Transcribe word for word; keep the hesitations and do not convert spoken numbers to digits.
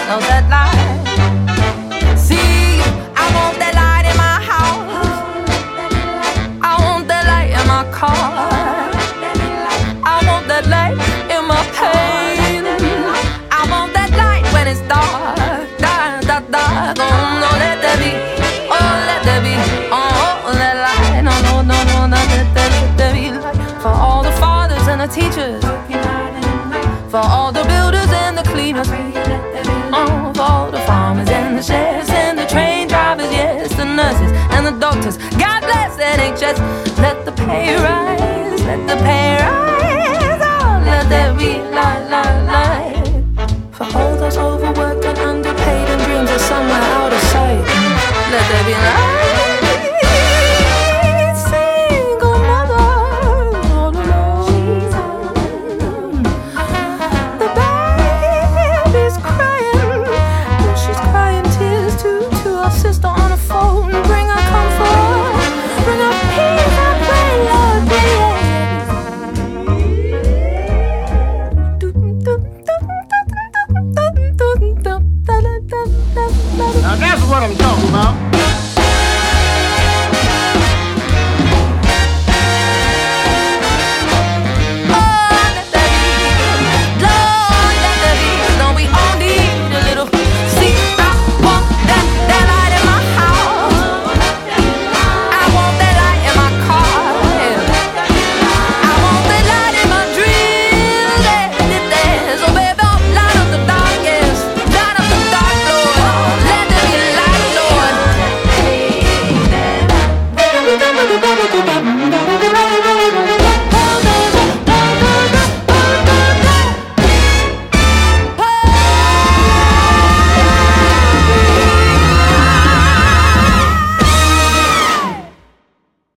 no that light. See, I want that light in my house. I want that light in my car. I want that light in my pain. I want that light when it's dark, dark, dark, dark. Oh no, let there be, oh let there be, oh that light. No, no, no, no, no, let there, let there be light for all the fathers and the teachers, for all the builders and the cleaners, oh, for all the farmers and the chefs and the train drivers, yes, the nurses and the doctors. God bless N H S. Let the pay rise, let the pay rise. Oh, let there be light, light, light for all those overworked and underpaid and dreams are somewhere out of sight. Let there be light. Single mother all alone. The baby's crying, and she's crying tears too to her sister on the phone. Bring her comfort, bring her peace, I pray, Lord, Now that's what I'm talking